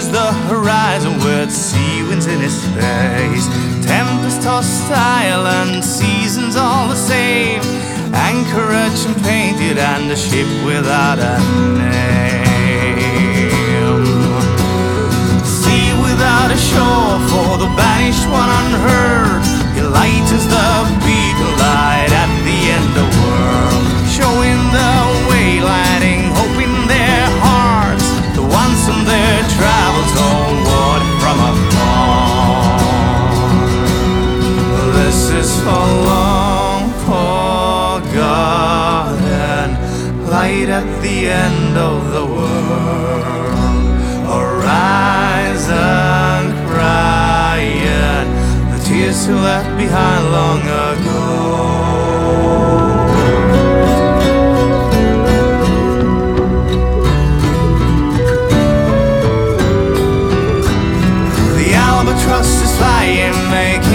reaches the horizon with sea winds in his face. Tempest-tossed island, seasons all the same. Anchorage and painted and a ship without a name. Sea without a shore for the banished one unheard. He light as the beacon light at the end of the world, showing the way, lighting hope in their hearts, the ones on their travels homeward from afar. This is for long forgotten, light at the end of the world, horizon crying, the tears you left behind long ago. The albatross is flying, making